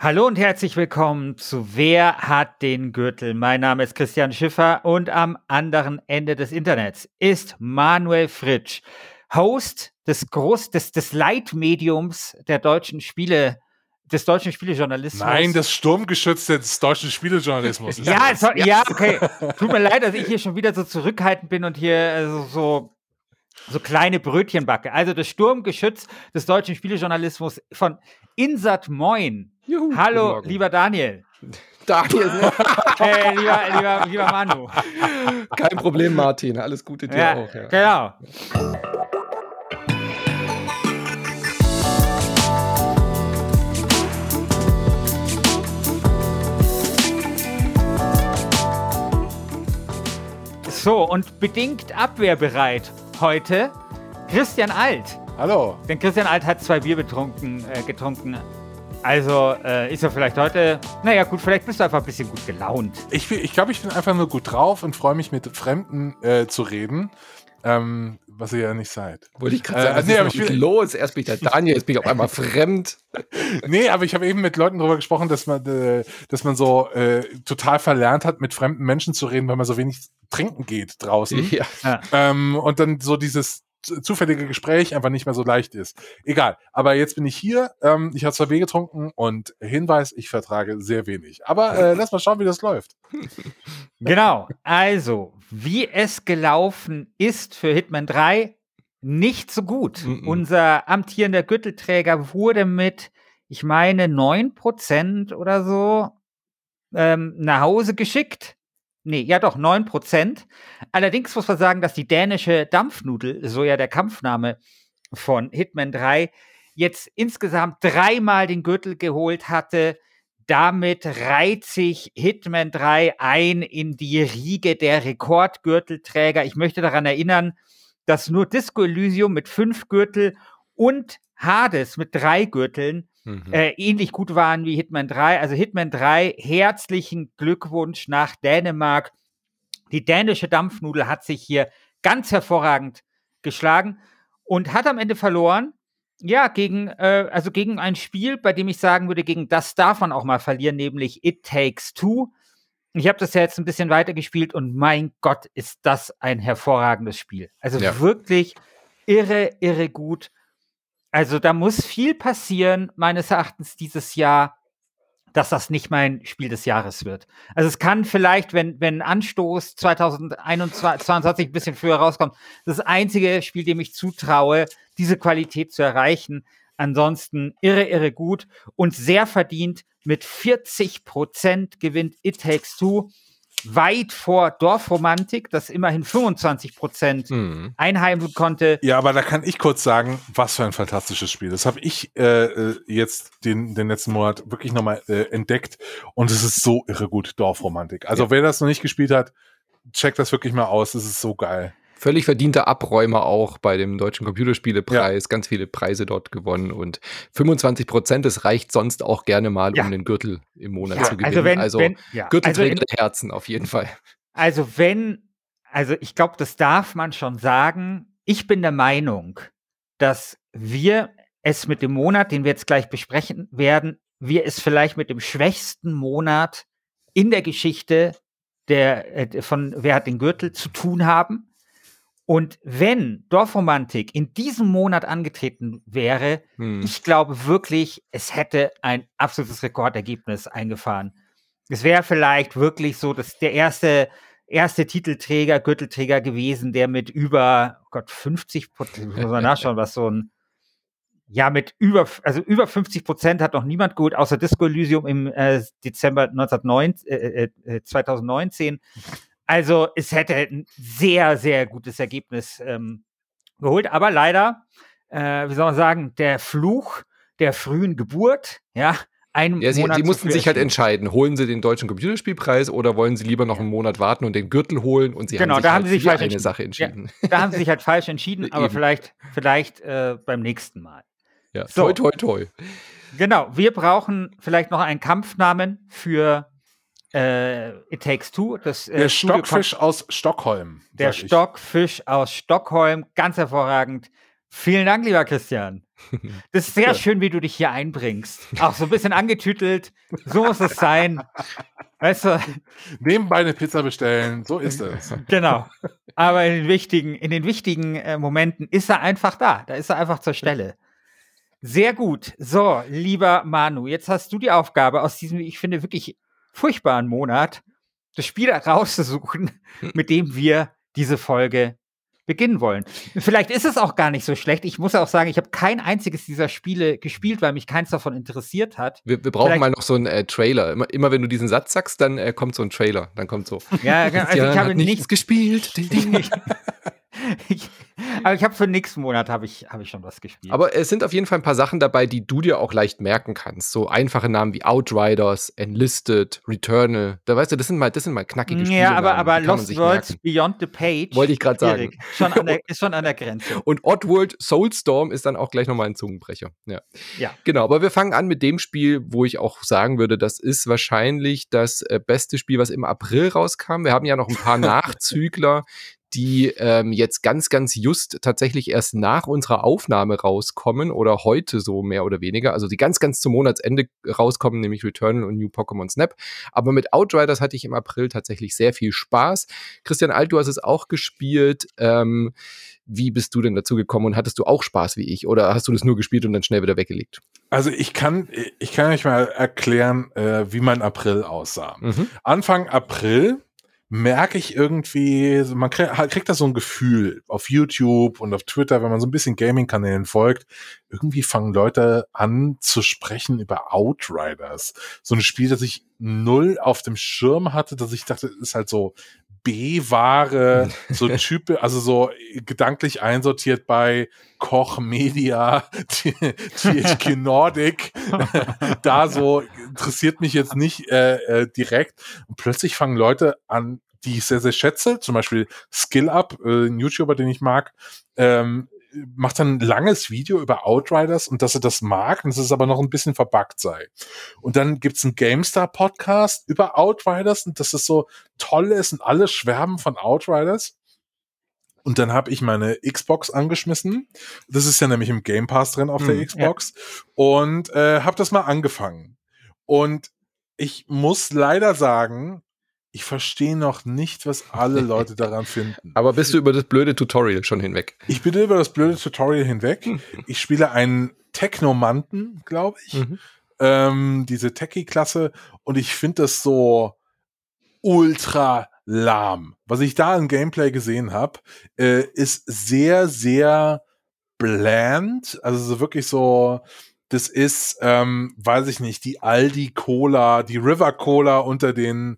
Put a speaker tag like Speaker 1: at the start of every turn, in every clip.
Speaker 1: Hallo und herzlich willkommen zu Wer hat den Gürtel? Mein Name ist Christian Schiffer und am anderen Ende des Internets ist Manuel Fritsch, Host des Leitmediums der deutschen Spiele, des deutschen Spielejournalismus.
Speaker 2: Nein, das Sturmgeschütz des deutschen Spielejournalismus ist das.
Speaker 1: Ja, okay. Tut mir leid, dass ich hier schon wieder so zurückhaltend bin und hier so kleine Brötchen backe. Also das Sturmgeschütz des deutschen Spielejournalismus von Insert Moin.
Speaker 3: Juhu,
Speaker 1: Hallo, lieber Daniel.
Speaker 3: Daniel, ne?
Speaker 1: Lieber Manu.
Speaker 3: Kein Problem, Martin. Alles Gute dir auch. Ja.
Speaker 1: Genau. So, und bedingt abwehrbereit heute Christian Alt.
Speaker 2: Hallo.
Speaker 1: Denn Christian Alt hat 2 Bier getrunken. Also ist er vielleicht heute, naja gut, vielleicht bist du einfach ein bisschen gut gelaunt.
Speaker 2: Ich glaube, ich bin einfach nur gut drauf und freue mich, mit Fremden zu reden, was ihr ja nicht seid.
Speaker 3: Wollte ich gerade sagen, was ist los? Erst bin ich der Daniel, jetzt bin ich auf einmal fremd.
Speaker 2: Nee, aber ich habe eben mit Leuten darüber gesprochen, dass man so total verlernt hat, mit fremden Menschen zu reden, weil man so wenig trinken geht draußen.
Speaker 3: Ja.
Speaker 2: Und dann so dieses zufällige Gespräch einfach nicht mehr so leicht ist. Egal, aber jetzt bin ich hier, ich habe 2 Bier getrunken und Hinweis, ich vertrage sehr wenig. Aber lass mal schauen, wie das läuft.
Speaker 1: Genau, also, wie es gelaufen ist für Hitman 3, nicht so gut. Unser amtierender Gürtelträger wurde mit, ich meine, 9% oder so nach Hause geschickt. Nee, ja doch, 9%. Allerdings muss man sagen, dass die dänische Dampfnudel, so ja der Kampfname von Hitman 3, jetzt insgesamt 3-mal den Gürtel geholt hatte. Damit reiht sich Hitman 3 ein in die Riege der Rekordgürtelträger. Ich möchte daran erinnern, dass nur Disco Elysium mit 5 Gürtel und Hades mit 3 Gürteln ähnlich gut waren wie Hitman 3. Also Hitman 3, herzlichen Glückwunsch nach Dänemark. Die dänische Dampfnudel hat sich hier ganz hervorragend geschlagen und hat am Ende verloren. Ja, gegen ein Spiel, bei dem ich sagen würde, gegen das darf man auch mal verlieren, nämlich It Takes Two. Ich habe das ja jetzt ein bisschen weitergespielt und mein Gott, ist das ein hervorragendes Spiel. Also wirklich irre gut. Also da muss viel passieren, meines Erachtens dieses Jahr, dass das nicht mein Spiel des Jahres wird. Also es kann vielleicht, wenn Anstoß 2022 ein bisschen früher rauskommt, das einzige Spiel, dem ich zutraue, diese Qualität zu erreichen. Ansonsten irre gut und sehr verdient. Mit 40% gewinnt It Takes Two. Weit vor Dorfromantik, das immerhin 25% einheimsen konnte.
Speaker 2: Ja, aber da kann ich kurz sagen, was für ein fantastisches Spiel. Das habe ich jetzt den letzten Monat wirklich nochmal entdeckt und es ist so irre gut, Dorfromantik. Also wer das noch nicht gespielt hat, checkt das wirklich mal aus, es ist so geil.
Speaker 3: Völlig verdienter Abräumer auch bei dem Deutschen Computerspielepreis. Ja. Ganz viele Preise dort gewonnen und 25%, das reicht sonst auch gerne mal, um den Gürtel im Monat zu gewinnen. Also Gürtelträger der Herzen auf jeden Fall.
Speaker 1: Also ich glaube, das darf man schon sagen. Ich bin der Meinung, dass wir es mit dem Monat, den wir jetzt gleich besprechen werden, wir es vielleicht mit dem schwächsten Monat in der Geschichte von Wer hat den Gürtel zu tun haben. Und wenn Dorfromantik in diesem Monat angetreten wäre, ich glaube wirklich, es hätte ein absolutes Rekordergebnis eingefahren. Es wäre vielleicht wirklich so, dass der erste Titelträger, Gürtelträger gewesen, der mit über 50%, muss man nachschauen, was so ein, mit über 50% hat noch niemand geholt, außer Disco Elysium im Dezember 2019. Also es hätte ein sehr, sehr gutes Ergebnis geholt. Aber leider, wie soll man sagen, der Fluch der frühen Geburt,
Speaker 3: die mussten sich halt entscheiden, holen sie den Deutschen Computerspielpreis oder wollen sie lieber noch einen Monat warten und den Gürtel holen und sie haben sich für eine Sache entschieden.
Speaker 1: Ja, da haben sie sich halt falsch entschieden, aber vielleicht beim nächsten Mal.
Speaker 3: Ja, so. Toi.
Speaker 1: Genau, wir brauchen vielleicht noch einen Kampfnamen für It Takes Two.
Speaker 2: Der Stockfisch aus Stockholm.
Speaker 1: Der Stockfisch aus Stockholm, ganz hervorragend. Vielen Dank, lieber Christian. Das ist sehr schön, wie du dich hier einbringst. Auch so ein bisschen angetütelt. So muss es sein. Weißt du?
Speaker 2: Nebenbei eine Pizza bestellen, so ist es.
Speaker 1: Genau. Aber in den wichtigen Momenten ist er einfach da. Da ist er einfach zur Stelle. Sehr gut. So, lieber Manu, jetzt hast du die Aufgabe, aus diesem, ich finde, wirklich furchtbaren Monat das Spiel rauszusuchen, mit dem wir diese Folge beginnen wollen. Vielleicht ist es auch gar nicht so schlecht. Ich muss auch sagen, ich habe kein einziges dieser Spiele gespielt, weil mich keins davon interessiert hat.
Speaker 3: Wir brauchen mal noch so einen Trailer. Immer wenn du diesen Satz sagst, dann kommt so ein Trailer. Dann kommt so.
Speaker 1: Ja, also ich habe nichts
Speaker 3: gespielt.
Speaker 1: Aber ich habe für nächsten Monat habe ich schon was gespielt.
Speaker 3: Aber es sind auf jeden Fall ein paar Sachen dabei, die du dir auch leicht merken kannst. So einfache Namen wie Outriders, Enlisted, Returnal. Da weißt du, das sind mal knackige Spiele.
Speaker 1: Ja, aber Lost Worlds Beyond the Page.
Speaker 3: Wollte ich gerade sagen.
Speaker 1: Ist schon an der Grenze.
Speaker 3: Und Oddworld Soulstorm ist dann auch gleich nochmal ein Zungenbrecher. Ja. Genau, aber wir fangen an mit dem Spiel, wo ich auch sagen würde, das ist wahrscheinlich das beste Spiel, was im April rauskam. Wir haben ja noch ein paar Nachzügler, die jetzt ganz just tatsächlich erst nach unserer Aufnahme rauskommen oder heute so mehr oder weniger, also die ganz zum Monatsende rauskommen, nämlich Returnal und New Pokémon Snap. Aber mit Outriders hatte ich im April tatsächlich sehr viel Spaß. Christian Alt, du hast es auch gespielt. Wie bist du denn dazu gekommen und hattest du auch Spaß wie ich oder hast du das nur gespielt und dann schnell wieder weggelegt?
Speaker 2: Also ich kann euch mal erklären, wie mein April aussah. Anfang April merke ich irgendwie, man kriegt da so ein Gefühl auf YouTube und auf Twitter, wenn man so ein bisschen Gaming-Kanälen folgt, irgendwie fangen Leute an zu sprechen über Outriders. So ein Spiel, das ich null auf dem Schirm hatte, dass ich dachte, ist halt so B-Ware, so Type, also so gedanklich einsortiert bei Koch Media, THQ Nordic, da so interessiert mich jetzt nicht direkt. Und plötzlich fangen Leute an, die ich sehr schätze, zum Beispiel SkillUp, ein YouTuber, den ich mag, macht dann ein langes Video über Outriders und dass er das mag und dass es aber noch ein bisschen verbuggt sei. Und dann gibt's einen GameStar-Podcast über Outriders und dass es so toll ist und alle schwärmen von Outriders. Und dann habe ich meine Xbox angeschmissen. Das ist ja nämlich im Game Pass drin auf der Xbox. Ja. Und habe das mal angefangen. Und ich muss leider sagen, ich verstehe noch nicht, was alle Leute daran finden.
Speaker 3: Aber bist du über das blöde Tutorial schon hinweg?
Speaker 2: Ich bin über das blöde Tutorial hinweg. Ich spiele einen Technomanten, glaube ich. Diese Techie-Klasse. Und ich finde das so ultra lahm. Was ich da im Gameplay gesehen habe, ist sehr bland. Also so wirklich so, das ist, weiß ich nicht, die Aldi Cola, die River Cola unter den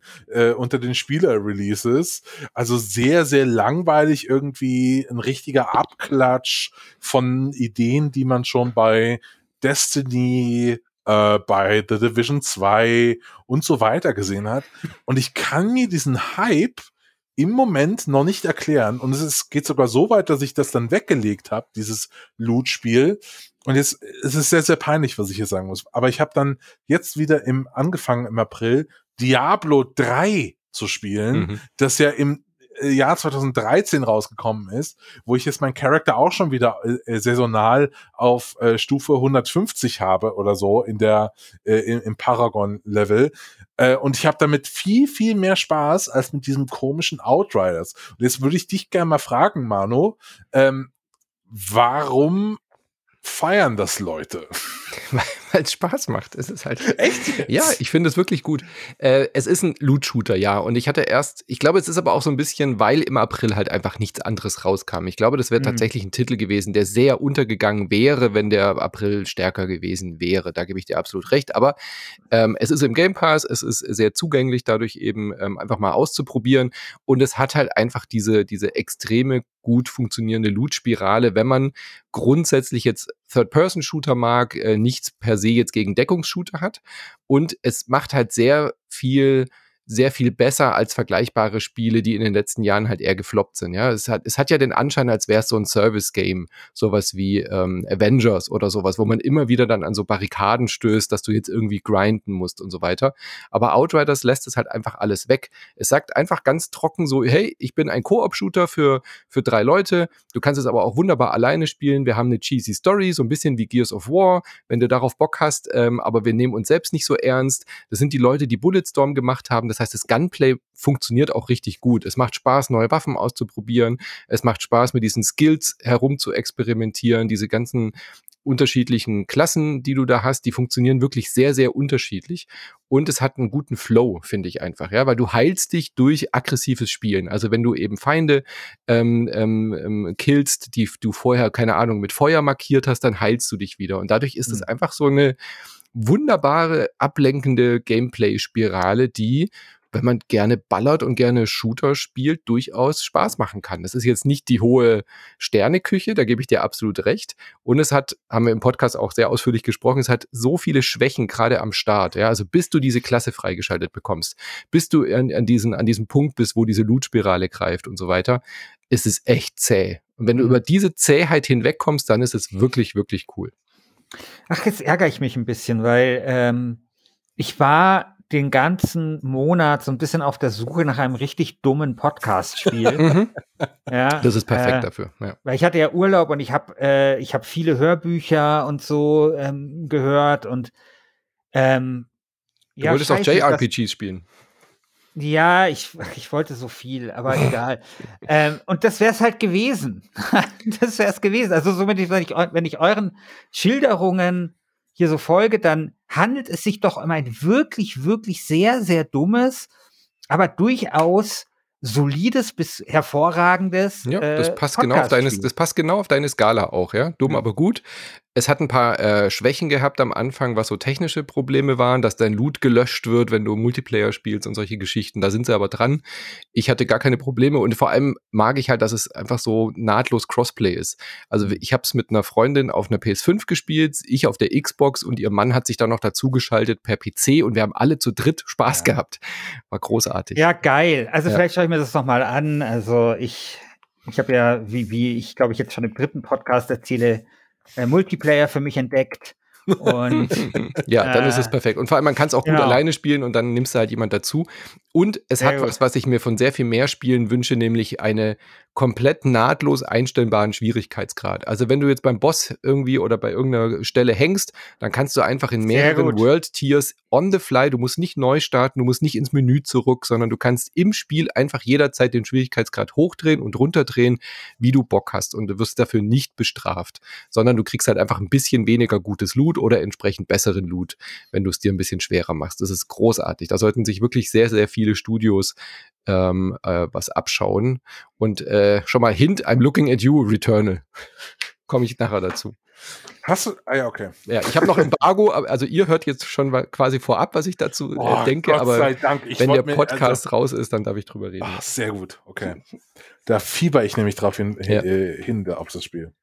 Speaker 2: Spieler-Releases. Also sehr langweilig, irgendwie ein richtiger Abklatsch von Ideen, die man schon bei Destiny, bei The Division 2 und so weiter gesehen hat. Und ich kann mir diesen Hype im Moment noch nicht erklären. Und geht sogar so weit, dass ich das dann weggelegt habe, dieses Loot-Spiel. Und jetzt es ist sehr peinlich, was ich hier sagen muss. Aber ich habe dann jetzt wieder angefangen im April Diablo 3 zu spielen, das ja im Jahr 2013 rausgekommen ist, wo ich jetzt meinen Charakter auch schon wieder saisonal auf Stufe 150 habe oder so in im Paragon-Level. Und ich habe damit viel mehr Spaß als mit diesem komischen Outriders. Und jetzt würde ich dich gerne mal fragen, Manu, warum feiern das Leute?
Speaker 3: Weil es Spaß macht. Es ist halt.
Speaker 2: Echt jetzt?
Speaker 3: Ja, ich finde es wirklich gut. Es ist ein Loot-Shooter, ja. Und ich glaube, es ist aber auch so ein bisschen, weil im April halt einfach nichts anderes rauskam. Ich glaube, das wäre tatsächlich ein Titel gewesen, der sehr untergegangen wäre, wenn der April stärker gewesen wäre. Da gebe ich dir absolut recht. Aber es ist im Game Pass, es ist sehr zugänglich, dadurch eben einfach mal auszuprobieren. Und es hat halt einfach diese extreme gut funktionierende Loot-Spirale, wenn man grundsätzlich jetzt Third-Person-Shooter mag, nichts per se jetzt gegen Deckungsshooter hat. Und es macht halt sehr viel sehr viel besser als vergleichbare Spiele, die in den letzten Jahren halt eher gefloppt sind. Ja, es hat ja den Anschein, als wäre es so ein Service-Game, sowas wie Avengers oder sowas, wo man immer wieder dann an so Barrikaden stößt, dass du jetzt irgendwie grinden musst und so weiter. Aber Outriders lässt es halt einfach alles weg. Es sagt einfach ganz trocken so, hey, ich bin ein Koop-Shooter für 3 Leute. Du kannst es aber auch wunderbar alleine spielen. Wir haben eine cheesy Story, so ein bisschen wie Gears of War, wenn du darauf Bock hast, aber wir nehmen uns selbst nicht so ernst. Das sind die Leute, die Bulletstorm gemacht haben. Das heißt, das Gunplay funktioniert auch richtig gut. Es macht Spaß, neue Waffen auszuprobieren. Es macht Spaß, mit diesen Skills herum zu experimentieren. Diese ganzen unterschiedlichen Klassen, die du da hast, die funktionieren wirklich sehr, sehr unterschiedlich. Und es hat einen guten Flow, finde ich einfach, ja, weil du heilst dich durch aggressives Spielen. Also wenn du eben Feinde killst, die du vorher, keine Ahnung, mit Feuer markiert hast, dann heilst du dich wieder. Und dadurch ist es einfach so eine wunderbare, ablenkende Gameplay-Spirale, die, wenn man gerne ballert und gerne Shooter spielt, durchaus Spaß machen kann. Das ist jetzt nicht die hohe Sterneküche, da gebe ich dir absolut recht. Und es hat, haben wir im Podcast auch sehr ausführlich gesprochen, es hat so viele Schwächen gerade am Start. Ja, also bis du diese Klasse freigeschaltet bekommst, bis du an diesem Punkt bist, wo diese Loot-Spirale greift und so weiter, ist es echt zäh. Und wenn du über diese Zähheit hinwegkommst, dann ist es wirklich, wirklich cool.
Speaker 1: Ach, jetzt ärgere ich mich ein bisschen, weil ich war den ganzen Monat so ein bisschen auf der Suche nach einem richtig dummen Podcast-Spiel.
Speaker 3: Ja, das ist perfekt dafür. Ja.
Speaker 1: Weil ich hatte ja Urlaub und ich hab viele Hörbücher und so gehört und
Speaker 3: du wolltest auch JRPGs spielen.
Speaker 1: Ja, ich wollte so viel, aber egal. Und das wäre es halt gewesen. Das wäre es gewesen. Also somit, wenn ich euren Schilderungen hier so folge, dann handelt es sich doch um ein wirklich, wirklich sehr, sehr dummes, aber durchaus solides bis hervorragendes.
Speaker 3: Ja, das passt genau auf deine Skala auch, ja. Dumm, aber gut. Es hat ein paar Schwächen gehabt am Anfang, was so technische Probleme waren, dass dein Loot gelöscht wird, wenn du Multiplayer spielst und solche Geschichten. Da sind sie aber dran. Ich hatte gar keine Probleme und vor allem mag ich halt, dass es einfach so nahtlos Crossplay ist. Also ich habe es mit einer Freundin auf einer PS5 gespielt, ich auf der Xbox und ihr Mann hat sich dann noch dazugeschaltet per PC und wir haben alle zu dritt Spaß gehabt. War großartig.
Speaker 1: Ja, geil. Also vielleicht schaue ich mir das nochmal an. Also ich habe ja, wie ich glaube ich jetzt schon im 3. Podcast erzähle, Multiplayer für mich entdeckt. Und
Speaker 3: ja, dann ist es perfekt. Und vor allem, man kann es auch gut alleine spielen und dann nimmst du halt jemand dazu. Und es hat was ich mir von sehr viel mehr Spielen wünsche, nämlich eine komplett nahtlos einstellbaren Schwierigkeitsgrad. Also wenn du jetzt beim Boss irgendwie oder bei irgendeiner Stelle hängst, dann kannst du einfach in mehreren World Tiers on the fly, du musst nicht neu starten, du musst nicht ins Menü zurück, sondern du kannst im Spiel einfach jederzeit den Schwierigkeitsgrad hochdrehen und runterdrehen, wie du Bock hast. Und du wirst dafür nicht bestraft, sondern du kriegst halt einfach ein bisschen weniger gutes Loot oder entsprechend besseren Loot, wenn du es dir ein bisschen schwerer machst. Das ist großartig. Da sollten sich wirklich sehr, sehr viele Studios was abschauen. Und schon mal Hint, I'm looking at you, Returnal. Komme ich nachher dazu.
Speaker 2: Hast du? Ah ja, okay.
Speaker 3: Ja, ich habe noch Embargo, also ihr hört jetzt schon quasi vorab, was ich dazu denke,
Speaker 2: Gott
Speaker 3: aber
Speaker 2: sei Dank.
Speaker 3: wenn der Podcast raus ist, dann darf ich drüber reden.
Speaker 2: Ach, sehr gut, okay. Da fieber ich nämlich drauf hin auf das Spiel.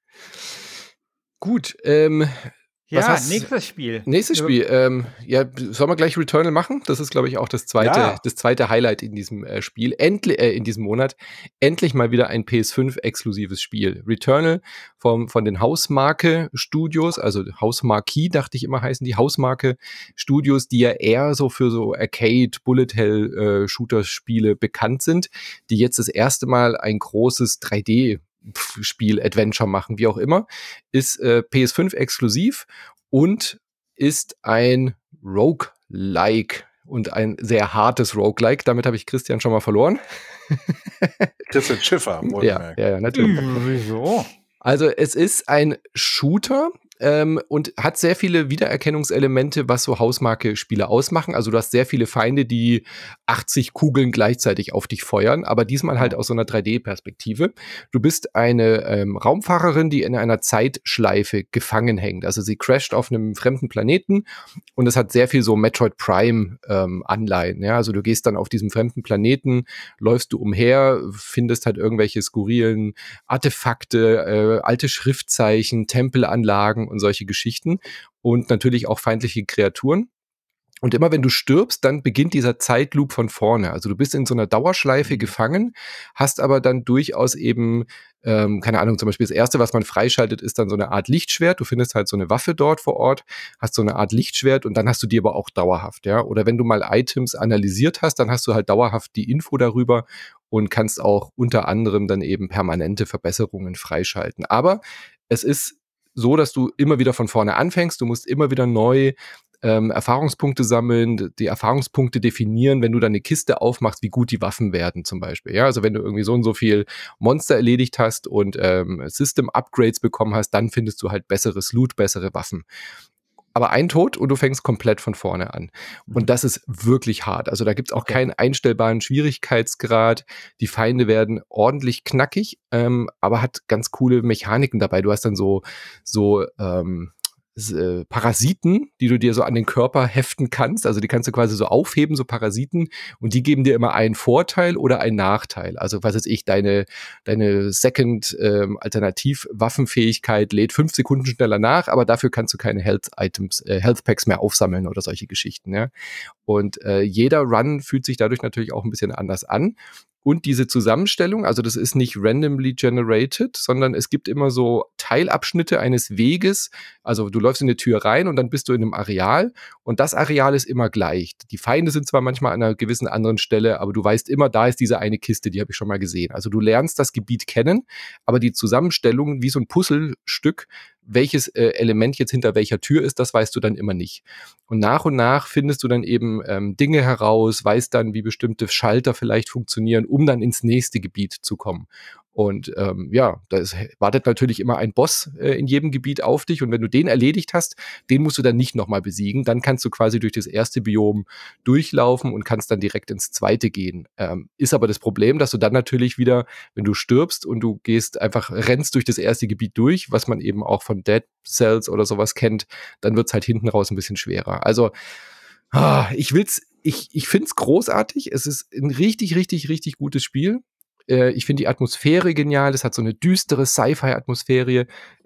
Speaker 3: Gut,
Speaker 1: nächstes Spiel.
Speaker 3: Nächstes Spiel. Sollen wir gleich Returnal machen? Das ist, glaube ich, auch das zweite Highlight in diesem Spiel. In diesem Monat. Endlich mal wieder ein PS5-exklusives Spiel. Returnal von den Hausmarke-Studios, also Hausmarquee, dachte ich immer, heißen die Hausmarke-Studios, die ja eher so für so Arcade, Bullet-Hell-Shooter-Spiele bekannt sind, die jetzt das erste Mal ein großes 3D Spiel, Adventure machen, wie auch immer, ist PS5 exklusiv und ist ein Roguelike und ein sehr hartes Roguelike. Damit habe ich Christian schon mal verloren.
Speaker 2: Christian Schiffer.
Speaker 3: Ja, natürlich.
Speaker 1: Wieso?
Speaker 3: Also es ist ein Shooter, und hat sehr viele Wiedererkennungselemente, was so Hausmarke-Spiele ausmachen. Also du hast sehr viele Feinde, die 80 Kugeln gleichzeitig auf dich feuern, aber diesmal halt aus so einer 3D-Perspektive. Du bist eine Raumfahrerin, die in einer Zeitschleife gefangen hängt. Also sie crasht auf einem fremden Planeten und es hat sehr viel so Metroid Prime Anleihen. Ja? Also du gehst dann auf diesem fremden Planeten, läufst du umher, findest halt irgendwelche skurrilen Artefakte, alte Schriftzeichen, Tempelanlagen und solche Geschichten und natürlich auch feindliche Kreaturen. Und immer wenn du stirbst, dann beginnt dieser Zeitloop von vorne. Also du bist in so einer Dauerschleife gefangen, hast aber dann durchaus eben, keine Ahnung, zum Beispiel das Erste, was man freischaltet, ist dann so eine Art Lichtschwert. Du findest halt so eine Waffe dort vor Ort, hast so eine Art Lichtschwert und dann hast du die aber auch dauerhaft, ja. Oder wenn du mal Items analysiert hast, dann hast du halt dauerhaft die Info darüber und kannst auch unter anderem dann eben permanente Verbesserungen freischalten. Aber es ist so, dass du immer wieder von vorne anfängst. Du musst immer wieder neu Erfahrungspunkte sammeln, die Erfahrungspunkte definieren, wenn du dann eine Kiste aufmachst, wie gut die Waffen werden zum Beispiel. Ja, also wenn du irgendwie so und so viel Monster erledigt hast und System-Upgrades bekommen hast, dann findest du halt besseres Loot, bessere Waffen. Aber ein Tod und du fängst komplett von vorne an. Und das ist wirklich hart. Also da gibt's auch keinen einstellbaren Schwierigkeitsgrad. Die Feinde werden ordentlich knackig, aber hat ganz coole Mechaniken dabei. Du hast dann so Parasiten, die du dir so an den Körper heften kannst. Also die kannst du quasi so aufheben, so Parasiten, und die geben dir immer einen Vorteil oder einen Nachteil. Also was weiß ich, deine Second Alternativ-Waffenfähigkeit lädt 5 Sekunden schneller nach, aber dafür kannst du keine Health Packs mehr aufsammeln oder solche Geschichten. Ja? Und jeder Run fühlt sich dadurch natürlich auch ein bisschen anders an. Und diese Zusammenstellung, also das ist nicht randomly generated, sondern es gibt immer so Teilabschnitte eines Weges. Also du läufst in eine Tür rein und dann bist du in einem Areal und das Areal ist immer gleich. Die Feinde sind zwar manchmal an einer gewissen anderen Stelle, aber du weißt immer, da ist diese eine Kiste, die habe ich schon mal gesehen. Also du lernst das Gebiet kennen, aber die Zusammenstellung wie so ein Puzzlestück, welches Element jetzt hinter welcher Tür ist, das weißt du dann immer nicht. Und nach findest du dann eben Dinge heraus, weißt dann, wie bestimmte Schalter vielleicht funktionieren, um dann ins nächste Gebiet zu kommen. Und ja, da wartet natürlich immer ein Boss in jedem Gebiet auf dich. Und wenn du den erledigt hast, den musst du dann nicht nochmal besiegen. Dann kannst du quasi durch das erste Biom durchlaufen und kannst dann direkt ins zweite gehen. Ist aber das Problem, dass du dann natürlich wieder, wenn du stirbst und du rennst durch das erste Gebiet durch, was man eben auch von Dead Cells oder sowas kennt, dann wird's halt hinten raus ein bisschen schwerer. Also ich find's großartig. Es ist ein richtig, richtig, richtig gutes Spiel. Ich finde die Atmosphäre genial. Es hat so eine düstere Sci-Fi-Atmosphäre.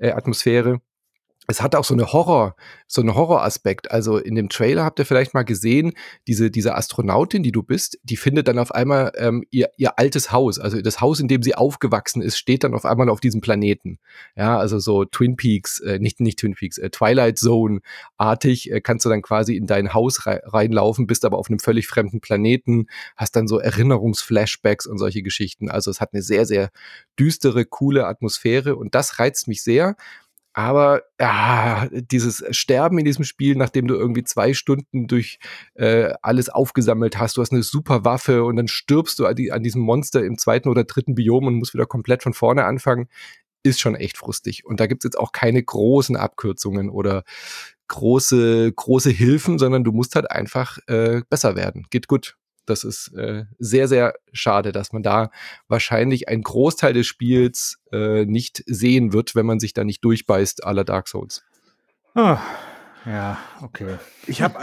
Speaker 3: Es hat auch so einen Horroraspekt. Also in dem Trailer habt ihr vielleicht mal gesehen, diese Astronautin, die du bist, die findet dann auf einmal ihr altes Haus. Also das Haus, in dem sie aufgewachsen ist, steht dann auf einmal auf diesem Planeten. Ja, also so Twin Peaks, nicht Twin Peaks, Twilight Zone-artig, kannst du dann quasi in dein Haus reinlaufen, bist aber auf einem völlig fremden Planeten, hast dann so Erinnerungsflashbacks und solche Geschichten. Also es hat eine sehr, sehr düstere, coole Atmosphäre und das reizt mich sehr. Aber ja, dieses Sterben in diesem Spiel, nachdem du irgendwie 2 Stunden durch alles aufgesammelt hast, du hast eine super Waffe und dann stirbst du an diesem Monster im 2. oder 3. Biom und musst wieder komplett von vorne anfangen, ist schon echt frustig. Und da gibt's jetzt auch keine großen Abkürzungen oder große Hilfen, sondern du musst halt einfach besser werden. Geht gut. Das ist sehr, sehr schade, dass man da wahrscheinlich einen Großteil des Spiels nicht sehen wird, wenn man sich da nicht durchbeißt, à la Dark Souls.
Speaker 1: Oh, ja, okay.
Speaker 2: Ich hab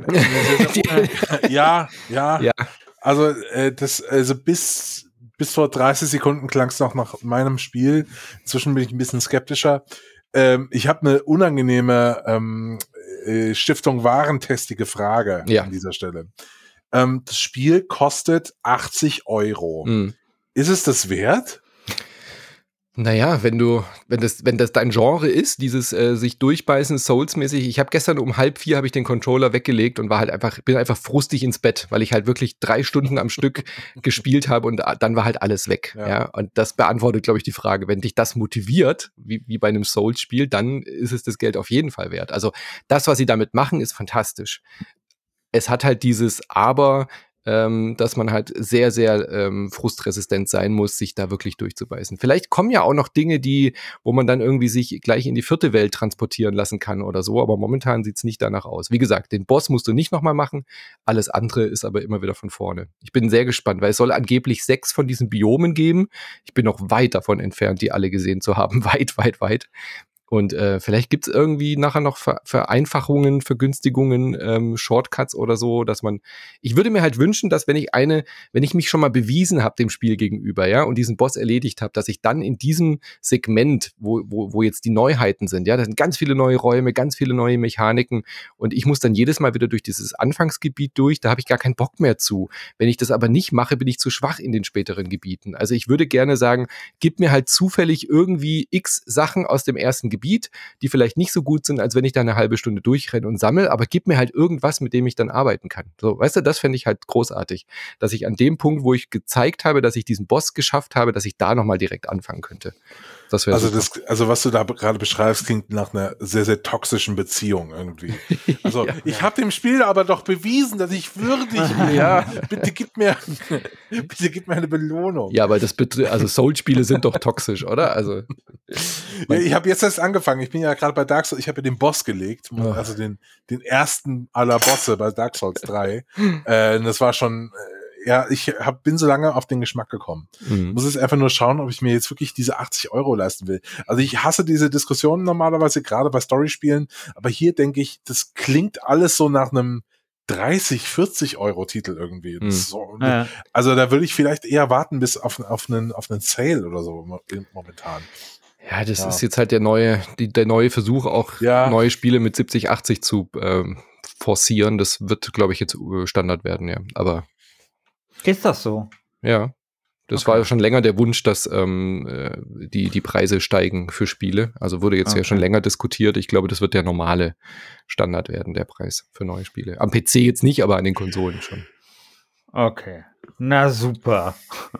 Speaker 2: ja. Also bis vor 30 Sekunden klang es noch nach meinem Spiel. Inzwischen bin ich ein bisschen skeptischer. Ich habe eine unangenehme Stiftung Warentestige Frage an dieser Stelle. Das Spiel kostet 80 €. Ist es das wert?
Speaker 3: Naja, wenn das dein Genre ist, dieses sich durchbeißen, Souls-mäßig. Ich habe gestern um 3:30 habe ich den Controller weggelegt und bin einfach frustig ins Bett, weil ich halt wirklich 3 Stunden am Stück gespielt habe und dann war halt alles weg. Ja. Und das beantwortet, glaube ich, die Frage. Wenn dich das motiviert, wie bei einem Souls-Spiel, dann ist es das Geld auf jeden Fall wert. Also das, was sie damit machen, ist fantastisch. Es hat halt dieses Aber, dass man halt sehr, sehr frustresistent sein muss, sich da wirklich durchzubeißen. Vielleicht kommen ja auch noch Dinge, wo man dann irgendwie sich gleich in die 4. Welt transportieren lassen kann oder so, aber momentan sieht's nicht danach aus. Wie gesagt, den Boss musst du nicht nochmal machen, alles andere ist aber immer wieder von vorne. Ich bin sehr gespannt, weil es soll angeblich 6 von diesen Biomen geben. Ich bin noch weit davon entfernt, die alle gesehen zu haben. Weit, weit, weit. Und vielleicht gibt's irgendwie nachher noch Vereinfachungen, Vergünstigungen, Shortcuts oder so, dass ich würde mir halt wünschen, dass wenn ich mich schon mal bewiesen habe dem Spiel gegenüber, ja, und diesen Boss erledigt habe, dass ich dann in diesem Segment, wo jetzt die Neuheiten sind, ja, da sind ganz viele neue Räume, ganz viele neue Mechaniken und ich muss dann jedes Mal wieder durch dieses Anfangsgebiet durch, da habe ich gar keinen Bock mehr zu. Wenn ich das aber nicht mache, bin ich zu schwach in den späteren Gebieten. Also ich würde gerne sagen, gib mir halt zufällig irgendwie x Sachen aus dem ersten Gebiet, die vielleicht nicht so gut sind, als wenn ich da eine halbe Stunde durchrenne und sammle, aber gib mir halt irgendwas, mit dem ich dann arbeiten kann. So, weißt du, das fände ich halt großartig, dass ich an dem Punkt, wo ich gezeigt habe, dass ich diesen Boss geschafft habe, dass ich da nochmal direkt anfangen könnte. Das wäre
Speaker 2: also was du da gerade beschreibst, klingt nach einer sehr, sehr toxischen Beziehung irgendwie. Also ich habe dem Spiel aber doch bewiesen, dass ich würdig bin. Ja, bitte gib mir eine Belohnung.
Speaker 3: Ja, aber also Soul-Spiele sind doch toxisch, oder? Also
Speaker 2: ich habe jetzt erst angefangen. Ich bin ja gerade bei Dark Souls. Ich habe ja den Boss gelegt, also den ersten aller Bosse bei Dark Souls 3. Das war schon bin so lange auf den Geschmack gekommen. Muss jetzt einfach nur schauen, ob ich mir jetzt wirklich diese 80 € leisten will. Also ich hasse diese Diskussionen normalerweise, gerade bei Storyspielen, aber hier denke ich, das klingt alles so nach einem 30, 40 € Titel irgendwie. Also da würde ich vielleicht eher warten bis auf einen Sale oder so momentan.
Speaker 3: Ja, das ist jetzt halt der neue Versuch, auch neue Spiele mit 70, 80 zu forcieren. Das wird, glaube ich, jetzt Standard werden, ja. Aber
Speaker 1: ist das so?
Speaker 3: Ja. Das war ja schon länger der Wunsch, dass die Preise steigen für Spiele. Also wurde jetzt ja schon länger diskutiert. Ich glaube, das wird der normale Standard werden, der Preis für neue Spiele. Am PC jetzt nicht, aber an den Konsolen schon.
Speaker 1: Okay. Na super.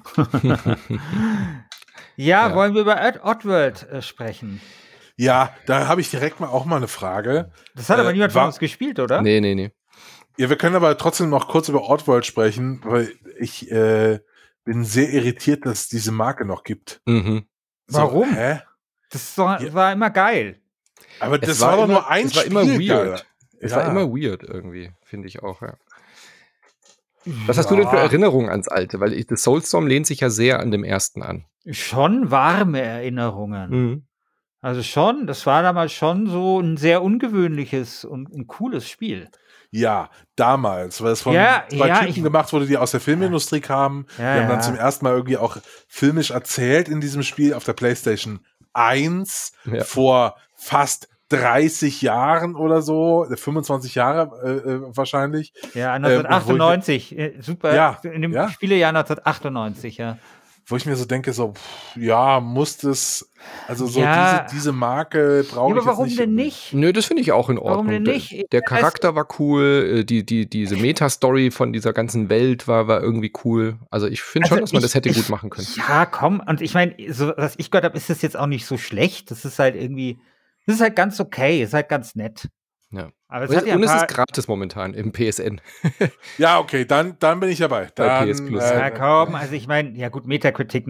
Speaker 1: Ja, wollen wir über Oddworld sprechen?
Speaker 2: Ja, da habe ich direkt auch mal eine Frage.
Speaker 1: Das hat aber niemand von uns gespielt, oder?
Speaker 3: Nee.
Speaker 2: Ja, wir können aber trotzdem noch kurz über Oddworld sprechen, weil ich bin sehr irritiert, dass es diese Marke noch gibt.
Speaker 1: Mhm. Warum?
Speaker 2: Hä?
Speaker 1: Das war immer geil.
Speaker 2: Aber das war doch nur ein Spiel.
Speaker 3: Es war immer weird. Es war immer weird irgendwie, finde ich auch, ja. Was hast du denn für Erinnerungen ans Alte? Weil das Soulstorm lehnt sich ja sehr an dem ersten an.
Speaker 1: Schon warme Erinnerungen. Mhm. Also schon, das war damals schon so ein sehr ungewöhnliches und ein cooles Spiel.
Speaker 2: Ja, damals, weil es von zwei Typen gemacht wurde, die aus der Filmindustrie kamen. Die haben dann zum ersten Mal irgendwie auch filmisch erzählt in diesem Spiel auf der PlayStation 1 vor fast 30 Jahren oder so, 25 Jahre wahrscheinlich.
Speaker 1: Ja, 1998, super, in dem Spielejahr 1998,
Speaker 2: Wo ich mir so denke, muss das, also so diese Marke brauche ich jetzt nicht.
Speaker 1: Warum denn nicht?
Speaker 3: Nö, das finde ich auch in Ordnung.
Speaker 1: Warum denn nicht?
Speaker 3: Der Charakter war cool, diese Meta-Story von dieser ganzen Welt war irgendwie cool. Also ich finde schon, dass man das hätte gut machen können.
Speaker 1: Ja, komm, und ich meine, so was ich gehört habe, ist das jetzt auch nicht so schlecht. Das ist halt irgendwie, das ist halt ganz okay, ist halt ganz nett.
Speaker 3: Ja. Aber es ist gratis momentan im PSN.
Speaker 2: Ja, okay, dann bin ich dabei.
Speaker 3: Bei PS Plus.
Speaker 1: Ja, komm, also ich meine, ja gut, Metacritic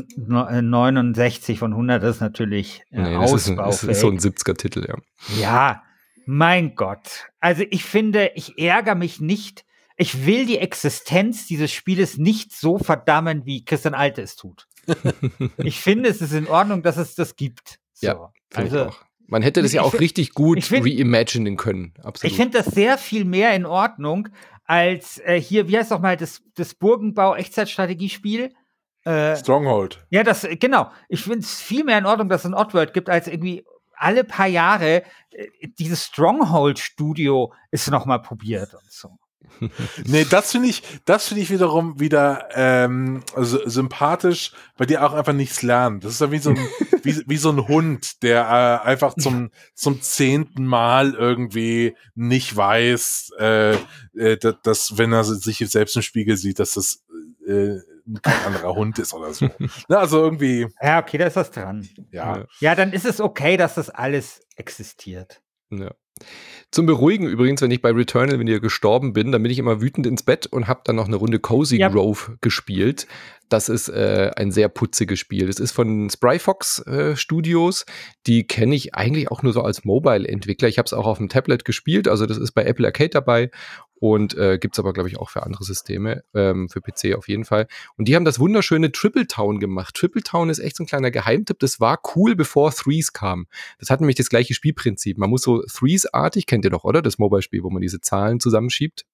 Speaker 1: 69 von 100, das ist natürlich ausbaufähig.
Speaker 3: Das ist so ein 70er-Titel, ja.
Speaker 1: Ja, mein Gott. Also ich finde, ich ärgere mich nicht. Ich will die Existenz dieses Spieles nicht so verdammen, wie Christian Alte es tut. Ich finde, es ist in Ordnung, dass es das gibt. So.
Speaker 3: Ja, finde ich auch. Man hätte das ja auch richtig gut reimaginen können. Absolut.
Speaker 1: Ich finde das sehr viel mehr in Ordnung als hier, wie heißt doch mal das Burgenbau-Echtzeitstrategiespiel?
Speaker 2: Stronghold.
Speaker 1: Ja, genau. Ich finde es viel mehr in Ordnung, dass es ein Oddworld gibt, als irgendwie alle paar Jahre dieses Stronghold-Studio ist noch mal probiert und so.
Speaker 2: Nee, das finde ich wiederum wieder sympathisch, weil die auch einfach nichts lernen. Das ist ja wie so ein Hund, der einfach zum 10. Mal irgendwie nicht weiß, dass wenn er sich selbst im Spiegel sieht, dass das kein anderer Hund ist oder so. Na, also irgendwie.
Speaker 1: Ja, okay, da ist was dran. Ja, dann ist es okay, dass das alles existiert.
Speaker 3: Ja. Zum Beruhigen übrigens, wenn ich bei Returnal, wenn ich gestorben bin, dann bin ich immer wütend ins Bett und habe dann noch eine Runde Cozy Grove gespielt. Das ist ein sehr putziges Spiel. Das ist von Spryfox Studios. Die kenne ich eigentlich auch nur so als Mobile-Entwickler. Ich habe es auch auf dem Tablet gespielt, also das ist bei Apple Arcade dabei. Und gibt es aber, glaube ich, auch für andere Systeme, für PC auf jeden Fall. Und die haben das wunderschöne Triple Town gemacht. Triple Town ist echt so ein kleiner Geheimtipp. Das war cool, bevor Threes kam. Das hat nämlich das gleiche Spielprinzip. Man muss so Threes-artig, kennt ihr doch, oder? Das Mobile-Spiel, wo man diese Zahlen zusammenschiebt.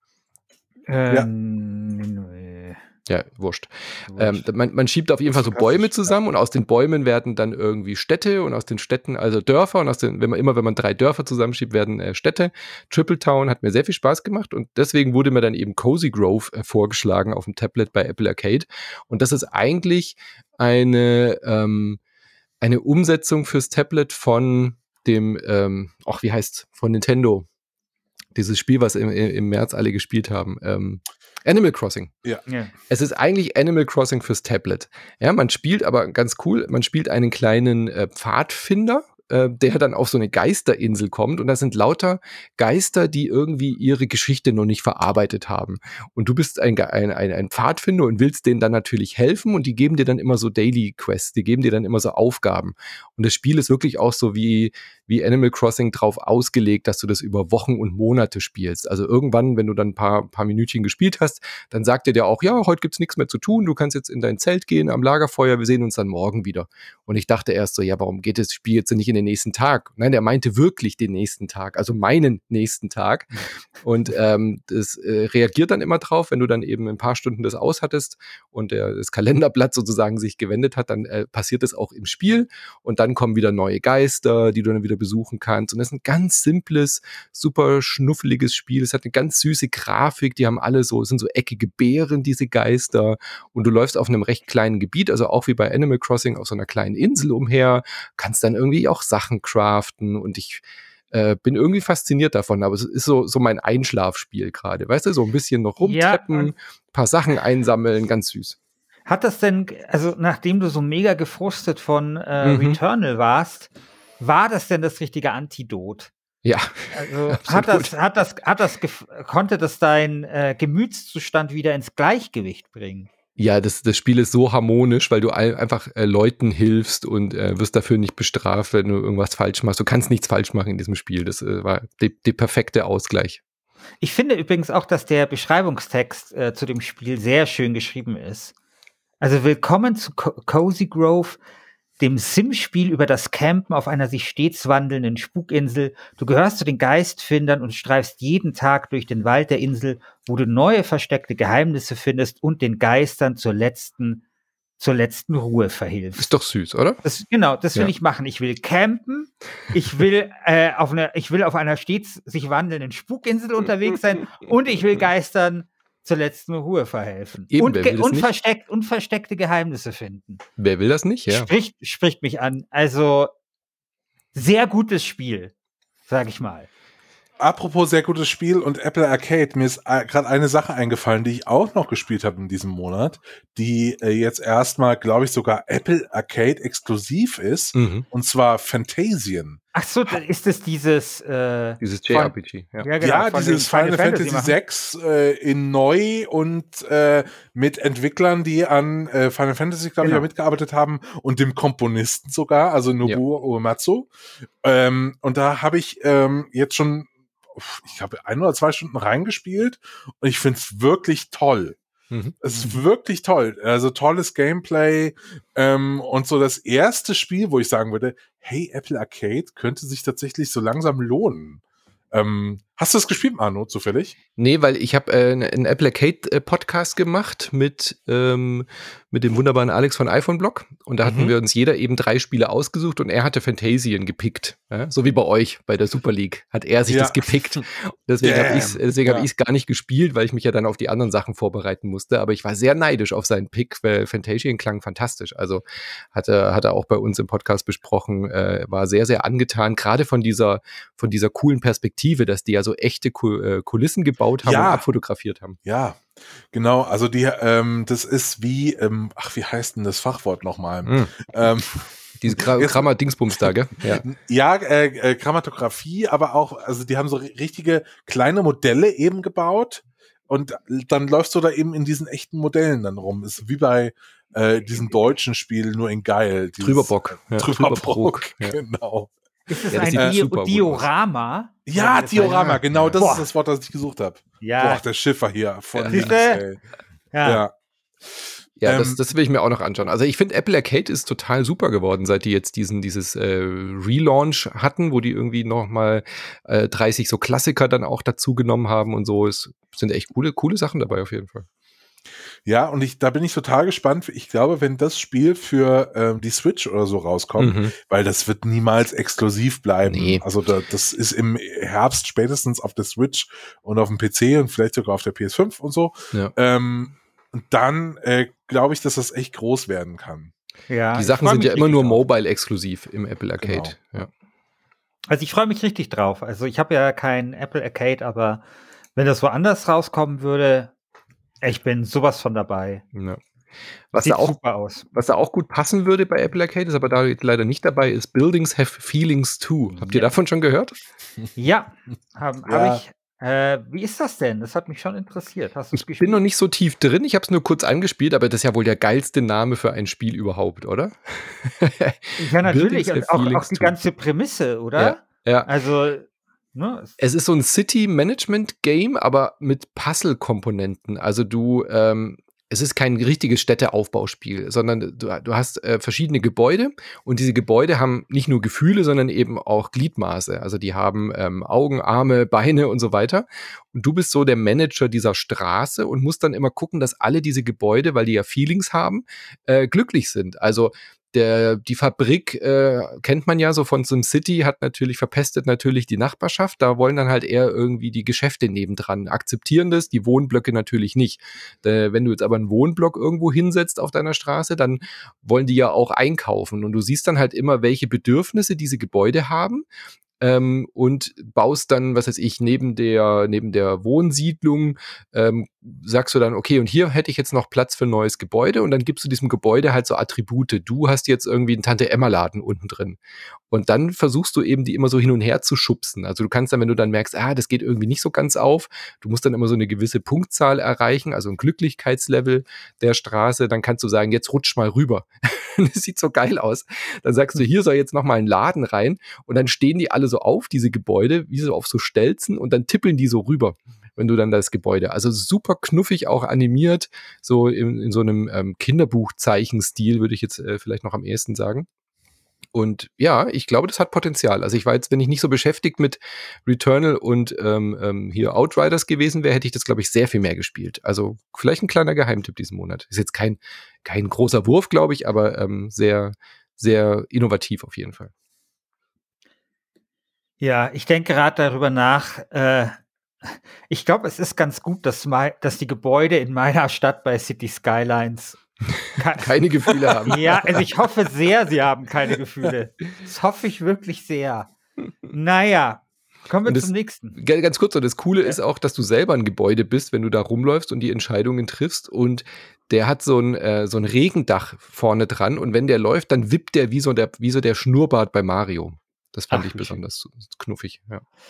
Speaker 3: Ja, wurscht. Man schiebt auf jeden Fall so Bäume zusammen und aus den Bäumen werden dann irgendwie Städte und aus den Städten, also Dörfer und wenn man 3 Dörfer zusammenschiebt, werden Städte. Triple Town hat mir sehr viel Spaß gemacht und deswegen wurde mir dann eben Cozy Grove vorgeschlagen auf dem Tablet bei Apple Arcade. Und das ist eigentlich eine Umsetzung fürs Tablet von dem, von Nintendo. Dieses Spiel, was im März alle gespielt haben. Animal Crossing.
Speaker 2: Ja.
Speaker 3: Es ist eigentlich Animal Crossing fürs Tablet. Ja, man spielt aber ganz cool, man spielt einen kleinen Pfadfinder, der dann auf so eine Geisterinsel kommt und da sind lauter Geister, die irgendwie ihre Geschichte noch nicht verarbeitet haben. Und du bist ein Pfadfinder und willst denen dann natürlich helfen und die geben dir dann immer so Daily Quests, die geben dir dann immer so Aufgaben. Und das Spiel ist wirklich auch so wie Animal Crossing drauf ausgelegt, dass du das über Wochen und Monate spielst. Also irgendwann, wenn du dann ein paar Minütchen gespielt hast, dann sagt er dir auch, ja, heute gibt's nichts mehr zu tun, du kannst jetzt in dein Zelt gehen, am Lagerfeuer, wir sehen uns dann morgen wieder. Und ich dachte erst so, ja, warum geht das Spiel jetzt nicht in den nächsten Tag? Nein, der meinte wirklich den nächsten Tag, also meinen nächsten Tag. Und das reagiert dann immer drauf, wenn du dann eben ein paar Stunden das aushattest und das Kalenderblatt sozusagen sich gewendet hat, dann passiert das auch im Spiel und dann kommen wieder neue Geister, die du dann wieder besuchen kannst. Und das ist ein ganz simples, super schnuffeliges Spiel. Es hat eine ganz süße Grafik, die haben alle sind so eckige Beeren, diese Geister. Und du läufst auf einem recht kleinen Gebiet, also auch wie bei Animal Crossing auf so einer kleinen Insel umher, kannst dann irgendwie auch Sachen craften und ich bin irgendwie fasziniert davon, aber es ist so mein Einschlafspiel gerade, weißt du, so ein bisschen noch rumtappen, paar Sachen einsammeln, ganz süß.
Speaker 1: Hat das denn, also nachdem du so mega gefrustet von Returnal warst, war das denn das richtige Antidot?
Speaker 3: Ja.
Speaker 1: Also konnte das dein Gemütszustand wieder ins Gleichgewicht bringen?
Speaker 3: Ja, das Spiel ist so harmonisch, weil du einfach Leuten hilfst und wirst dafür nicht bestraft, wenn du irgendwas falsch machst. Du kannst nichts falsch machen in diesem Spiel. Das war der perfekte Ausgleich.
Speaker 1: Ich finde übrigens auch, dass der Beschreibungstext zu dem Spiel sehr schön geschrieben ist. Also willkommen zu Cozy Grove, dem Sim-Spiel über das Campen auf einer sich stets wandelnden Spukinsel. Du gehörst zu den Geistfindern und streifst jeden Tag durch den Wald der Insel, wo du neue versteckte Geheimnisse findest und den Geistern zur letzten Ruhe verhilfst.
Speaker 3: Ist doch süß, oder?
Speaker 1: Das will ich machen. Ich will campen. Ich will auf einer stets sich wandelnden Spukinsel unterwegs sein und ich will Geistern zur letzten Ruhe verhelfen.
Speaker 3: Eben,
Speaker 1: Und versteckte Geheimnisse finden.
Speaker 3: Wer will das nicht? Ja.
Speaker 1: Spricht mich an. Also, sehr gutes Spiel, sag ich mal.
Speaker 2: Apropos sehr gutes Spiel und Apple Arcade, mir ist gerade eine Sache eingefallen, die ich auch noch gespielt habe in diesem Monat, die jetzt erstmal, glaube ich, sogar Apple Arcade exklusiv ist, und zwar Phantasian.
Speaker 1: Ach so, dann ist es dieses
Speaker 3: JRPG.
Speaker 2: Ja, dieses Final Fantasy 6 in neu und mit Entwicklern, die an Final Fantasy, glaube ich, auch mitgearbeitet haben und dem Komponisten sogar, also Nobuo Uematsu. Und da habe ich jetzt schon, ich glaube, 1 oder 2 Stunden reingespielt und ich finde es wirklich toll. Es ist wirklich toll. Also tolles Gameplay und so das erste Spiel, wo ich sagen würde, hey, Apple Arcade könnte sich tatsächlich so langsam lohnen. Hast du das gespielt, Manu, zufällig?
Speaker 3: Nee, weil ich habe einen Apple Arcade Podcast gemacht mit dem wunderbaren Alex von iPhone-Blog und da hatten wir uns jeder eben 3 Spiele ausgesucht und er hatte Phantasian gepickt. Ja? So wie bei euch, bei der Super League hat er sich das gepickt. Deswegen habe ich es gar nicht gespielt, weil ich mich ja dann auf die anderen Sachen vorbereiten musste, aber ich war sehr neidisch auf seinen Pick, weil Phantasian klang fantastisch. Also hat er auch bei uns im Podcast besprochen, war sehr, sehr angetan, gerade von dieser coolen Perspektive, dass die ja so echte Kulissen gebaut haben und abfotografiert haben.
Speaker 2: Ja, genau. Also das ist wie, wie heißt denn das Fachwort nochmal?
Speaker 3: Diese Gramma-Dingsbums da, gell?
Speaker 2: Ja, Grammatografie, aber auch, also die haben so richtige kleine Modelle eben gebaut und dann läufst du da eben in diesen echten Modellen dann rum. Ist wie bei diesem deutschen Spiel, nur in geil.
Speaker 3: Trüberbock.
Speaker 2: Trüberbock, genau.
Speaker 1: Ist es ein Diorama?
Speaker 2: Ja, Diorama, genau, das ist das Wort, das ich gesucht habe.
Speaker 1: Ja.
Speaker 2: Boah, der Schiffer hier von
Speaker 1: links,
Speaker 2: ey.
Speaker 1: Ja.
Speaker 3: Ja, das will ich mir auch noch anschauen. Also ich finde, Apple Arcade ist total super geworden, seit die jetzt dieses Relaunch hatten, wo die irgendwie nochmal 30 so Klassiker dann auch dazu genommen haben und so. Es sind echt coole Sachen dabei auf jeden Fall.
Speaker 2: Ja, und da bin ich total gespannt. Ich glaube, wenn das Spiel für die Switch oder so rauskommt, weil das wird niemals exklusiv bleiben. Nee. Also das ist im Herbst spätestens auf der Switch und auf dem PC und vielleicht sogar auf der PS5 und so.
Speaker 3: Ja.
Speaker 2: Und dann glaube ich, dass das echt groß werden kann.
Speaker 1: Ja,
Speaker 3: die Sachen sind ja immer nur mobile-exklusiv im Apple Arcade.
Speaker 2: Genau.
Speaker 3: Ja.
Speaker 1: Also ich freue mich richtig drauf. Also ich habe ja kein Apple Arcade, aber wenn das woanders rauskommen würde, ich bin sowas von dabei.
Speaker 3: Ja.
Speaker 1: Sieht super aus.
Speaker 3: Was da auch gut passen würde bei Apple Arcade, ist aber da leider nicht dabei, ist Buildings Have Feelings Too. Habt ihr davon schon gehört?
Speaker 1: Ja, hab ich. Wie ist das denn? Das hat mich schon interessiert. Hast du es gespielt?
Speaker 3: Ich bin noch nicht so tief drin. Ich habe es nur kurz angespielt, aber das ist ja wohl der geilste Name für ein Spiel überhaupt, oder?
Speaker 1: Ja, natürlich. Und auch die ganze Prämisse, oder?
Speaker 3: Ja.
Speaker 1: Also, ne?
Speaker 3: Es ist so ein City-Management-Game, aber mit Puzzle-Komponenten. Also es ist kein richtiges Städteaufbauspiel, sondern du hast verschiedene Gebäude und diese Gebäude haben nicht nur Gefühle, sondern eben auch Gliedmaße. Also die haben Augen, Arme, Beine und so weiter. Und du bist so der Manager dieser Straße und musst dann immer gucken, dass alle diese Gebäude, weil die ja Feelings haben, glücklich sind. Also die Fabrik kennt man ja so von SimCity, verpestet natürlich die Nachbarschaft. Da wollen dann halt eher irgendwie die Geschäfte nebendran akzeptieren das, die Wohnblöcke natürlich nicht. Wenn du jetzt aber einen Wohnblock irgendwo hinsetzt auf deiner Straße, dann wollen die ja auch einkaufen. Und du siehst dann halt immer, welche Bedürfnisse diese Gebäude haben. Und baust dann, was weiß ich, neben der Wohnsiedlung, sagst du dann, okay, und hier hätte ich jetzt noch Platz für ein neues Gebäude und dann gibst du diesem Gebäude halt so Attribute. Du hast jetzt irgendwie einen Tante-Emma-Laden unten drin. Und dann versuchst du eben, die immer so hin und her zu schubsen. Also du kannst dann, wenn du dann merkst, das geht irgendwie nicht so ganz auf, du musst dann immer so eine gewisse Punktzahl erreichen, also ein Glücklichkeitslevel der Straße, dann kannst du sagen, jetzt rutsch mal rüber. Das sieht so geil aus. Dann sagst du, hier soll jetzt noch mal ein Laden rein und dann stehen die alle so auf, diese Gebäude, wie so auf so Stelzen und dann tippeln die so rüber, wenn du dann das Gebäude, also super knuffig auch animiert, so in so einem Kinderbuchzeichenstil, würde ich jetzt vielleicht noch am ehesten sagen. Und ja, ich glaube, das hat Potenzial. Also ich war jetzt, wenn ich nicht so beschäftigt mit Returnal und hier Outriders gewesen wäre, hätte ich das, glaube ich, sehr viel mehr gespielt. Also vielleicht ein kleiner Geheimtipp diesen Monat. Ist jetzt kein großer Wurf, glaube ich, aber sehr, sehr innovativ auf jeden Fall.
Speaker 1: Ja, ich denke gerade darüber nach. Ich glaube, es ist ganz gut, dass die Gebäude in meiner Stadt bei City Skylines
Speaker 3: keine Gefühle haben.
Speaker 1: Ja, also ich hoffe sehr, sie haben keine Gefühle. Das hoffe ich wirklich sehr. Naja, kommen wir zum nächsten.
Speaker 3: Ganz kurz, und das Coole ist auch, dass du selber ein Gebäude bist, wenn du da rumläufst und die Entscheidungen triffst. Und der hat so ein Regendach vorne dran. Und wenn der läuft, dann wippt der wie so der Schnurrbart bei Mario. Das fand ich besonders knuffig.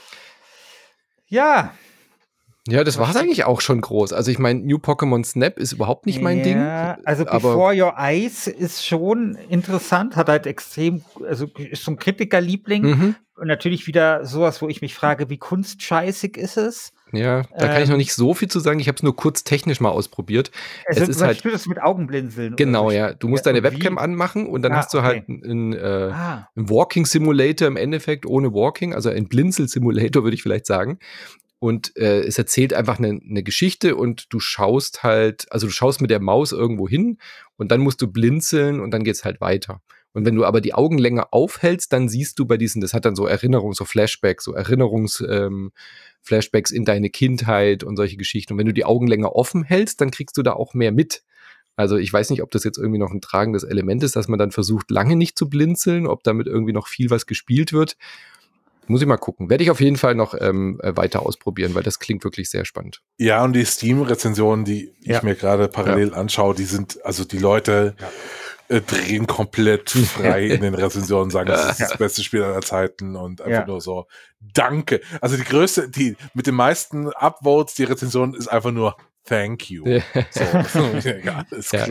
Speaker 1: Ja.
Speaker 3: Ja, das war es eigentlich auch schon groß. Also ich meine, New Pokémon Snap ist überhaupt nicht mein Ding.
Speaker 1: Also Before Your Eyes ist schon interessant, hat halt extrem, also ist so ein Kritikerliebling. Und natürlich wieder sowas, wo ich mich frage, wie kunstscheißig ist es?
Speaker 3: Ja, da kann ich noch nicht so viel zu sagen. Ich habe es nur kurz technisch mal ausprobiert.
Speaker 1: Also es ist halt das mit Augenblinzeln.
Speaker 3: Genau, ja. Du musst deine Webcam anmachen und dann hast du halt einen Walking Simulator im Endeffekt ohne Walking, also ein Blinzel-Simulator, würde ich vielleicht sagen. Und es erzählt einfach eine Geschichte und du schaust mit der Maus irgendwo hin und dann musst du blinzeln und dann geht's halt weiter. Und wenn du aber die Augenlänge aufhältst, dann siehst du bei das hat dann so Erinnerungen, so Flashbacks, so Flashbacks in deine Kindheit und solche Geschichten. Und wenn du die Augenlänge offen hältst, dann kriegst du da auch mehr mit. Also ich weiß nicht, ob das jetzt irgendwie noch ein tragendes Element ist, dass man dann versucht, lange nicht zu blinzeln, ob damit irgendwie noch viel was gespielt wird. Muss ich mal gucken. Werde ich auf jeden Fall noch weiter ausprobieren, weil das klingt wirklich sehr spannend.
Speaker 2: Ja, und die Steam-Rezensionen, die ich mir gerade parallel anschaue, die sind, also die Leute drehen komplett frei in den Rezensionen, sagen, das ist das beste Spiel aller Zeiten und einfach nur so, danke. Also die mit den meisten Upvotes, die Rezension ist einfach nur thank you. So, ja, ist klar.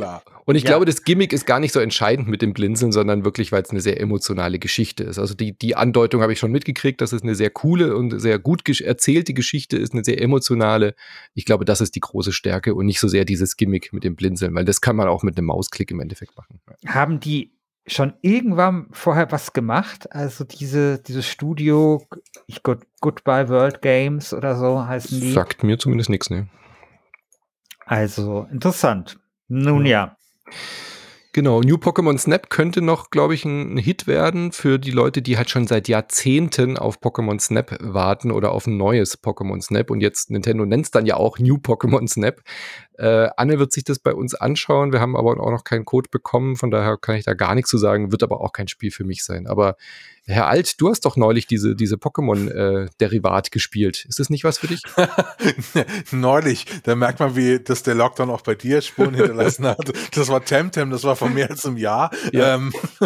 Speaker 3: Und ich glaube, das Gimmick ist gar nicht so entscheidend mit dem Blinzeln, sondern wirklich, weil es eine sehr emotionale Geschichte ist. Also die Andeutung habe ich schon mitgekriegt, dass es eine sehr coole und sehr gut erzählte Geschichte ist, eine sehr emotionale. Ich glaube, das ist die große Stärke und nicht so sehr dieses Gimmick mit dem Blinzeln, weil das kann man auch mit einem Mausklick im Endeffekt machen.
Speaker 1: Haben die schon irgendwann vorher was gemacht? Also dieses Studio, Goodbye World Games oder so heißen die?
Speaker 3: Sagt mir zumindest nichts, ne?
Speaker 1: Also, interessant. Nun ja.
Speaker 3: Genau, New Pokémon Snap könnte noch, glaube ich, ein Hit werden für die Leute, die halt schon seit Jahrzehnten auf Pokémon Snap warten oder auf ein neues Pokémon Snap. Und jetzt, Nintendo nennt es dann ja auch New Pokémon Snap. Anne wird sich das bei uns anschauen. Wir haben aber auch noch keinen Code bekommen, von daher kann ich da gar nichts zu sagen, wird aber auch kein Spiel für mich sein. Aber Herr Alt, du hast doch neulich diese Pokémon-Derivat gespielt. Ist das nicht was für dich?
Speaker 2: Neulich, da merkt man, wie dass der Lockdown auch bei dir Spuren hinterlassen hat. Das war Temtem, das war vor mehr als einem Jahr. Ja.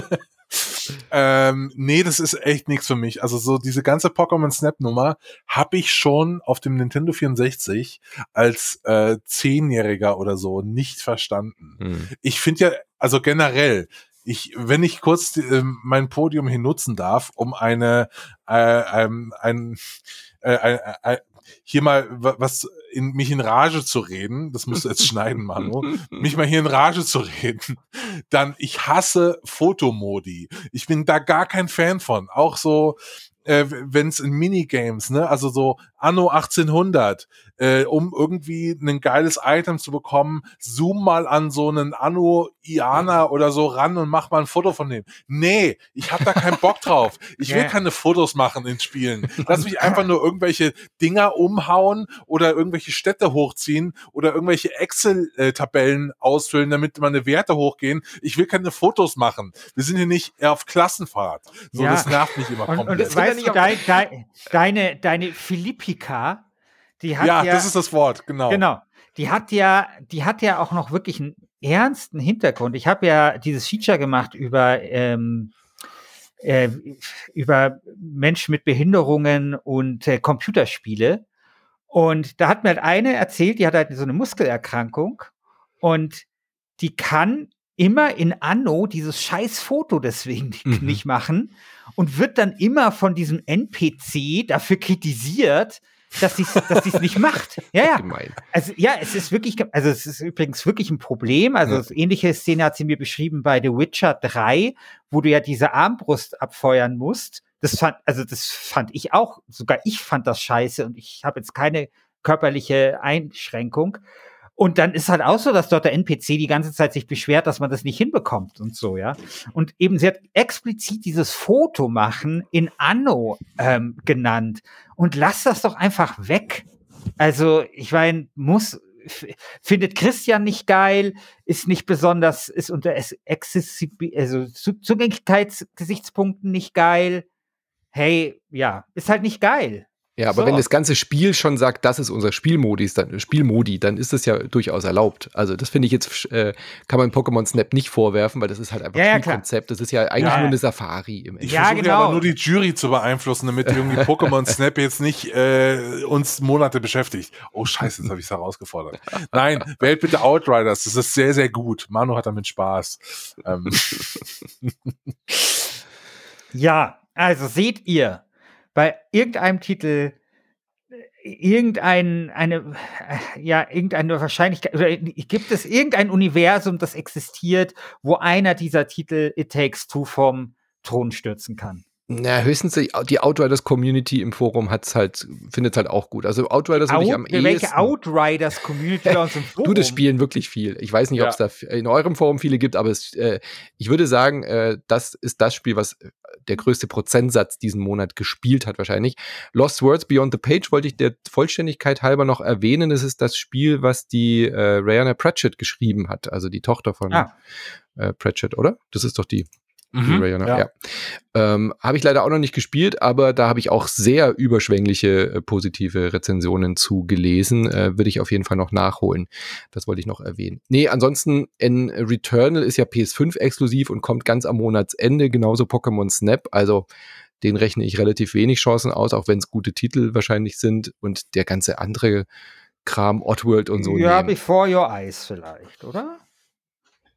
Speaker 2: Nee, das ist echt nichts für mich. Also so diese ganze Pokémon Snap Nummer habe ich schon auf dem Nintendo 64 als 10-Jähriger oder so nicht verstanden. Ich finde ja, also generell, wenn ich kurz mein Podium hier nutzen darf, um hier mal mich in Rage zu reden, das musst du jetzt schneiden, Manu, mich mal hier in Rage zu reden, dann ich hasse Fotomodi. Ich bin da gar kein Fan von. Auch so, wenn es in Minigames, ne, also so Anno 1800, um irgendwie ein geiles Item zu bekommen, zoom mal an so einen Anno Iana oder so ran und mach mal ein Foto von dem. Nee, ich hab da keinen Bock drauf. Ich will keine Fotos machen in Spielen. Lass mich einfach nur irgendwelche Dinger umhauen oder irgendwelche Städte hochziehen oder irgendwelche Excel-Tabellen ausfüllen, damit meine Werte hochgehen. Ich will keine Fotos machen. Wir sind hier nicht auf Klassenfahrt. So, das nervt mich immer komplett.
Speaker 1: Und weißt du, deine Philippika, die hat ja,
Speaker 2: das ist das Wort, genau.
Speaker 1: Genau. Die hat ja auch noch wirklich einen ernsten Hintergrund. Ich habe ja dieses Feature gemacht über Menschen mit Behinderungen und Computerspiele. Und da hat mir halt eine erzählt, die hat halt so eine Muskelerkrankung und die kann immer in Anno dieses scheiß Foto deswegen nicht machen und wird dann immer von diesem NPC dafür kritisiert, dass sie es nicht macht. Ja.
Speaker 3: Gemein.
Speaker 1: Also ja, es ist übrigens wirklich ein Problem. Also ähnliche Szene hat sie mir beschrieben bei The Witcher 3, wo du ja diese Armbrust abfeuern musst. Das fand ich auch, sogar ich fand das scheiße und ich habe jetzt keine körperliche Einschränkung. Und dann ist halt auch so, dass dort der NPC die ganze Zeit sich beschwert, dass man das nicht hinbekommt und so, ja. Und eben, sie hat explizit dieses Foto machen in Anno genannt. Und lass das doch einfach weg. Also, ich meine, findet Christian nicht geil, ist nicht besonders, ist unter Zugänglichkeitsgesichtspunkten nicht geil. Hey, ja, ist halt nicht geil.
Speaker 3: Ja, aber wenn das ganze Spiel schon sagt, das ist unser Spielmodi, dann ist das ja durchaus erlaubt. Also das finde ich jetzt, kann man Pokémon Snap nicht vorwerfen, weil das ist halt einfach Spielkonzept. Das ist ja eigentlich nur eine Safari im Endeffekt.
Speaker 2: Ich versuche aber nur die Jury zu beeinflussen, damit irgendwie Pokémon Snap jetzt nicht uns Monate beschäftigt. Oh scheiße, jetzt habe ich es herausgefordert. Nein, wählt bitte Outriders, das ist sehr, sehr gut. Manu hat damit Spaß.
Speaker 1: Ja, also seht ihr, bei irgendeinem Titel irgendeine Wahrscheinlichkeit, oder gibt es irgendein Universum, das existiert, wo einer dieser Titel It Takes Two vom Thron stürzen kann?
Speaker 3: Na, höchstens die Outriders-Community im Forum findet es halt auch gut. Also Outriders würde ich am ehesten...
Speaker 1: Welche Outriders-Community bei uns im Forum?
Speaker 3: Du, das spielen wirklich viel. Ich weiß nicht, ob es da in eurem Forum viele gibt, aber ich würde sagen, das ist das Spiel, was der größte Prozentsatz diesen Monat gespielt hat wahrscheinlich. Lost Words Beyond the Page wollte ich der Vollständigkeit halber noch erwähnen. Das ist das Spiel, was die Rayana Pratchett geschrieben hat, also die Tochter von Pratchett, oder? Das ist doch die... Habe ich leider auch noch nicht gespielt, aber da habe ich auch sehr überschwängliche positive Rezensionen zu gelesen. Würde ich auf jeden Fall noch nachholen. Das wollte ich noch erwähnen. Nee, ansonsten Returnal ist ja PS5 exklusiv und kommt ganz am Monatsende, genauso Pokémon Snap. Also den rechne ich relativ wenig Chancen aus, auch wenn es gute Titel wahrscheinlich sind und der ganze andere Kram, Oddworld und so.
Speaker 1: Ja, Before Your Eyes vielleicht, oder?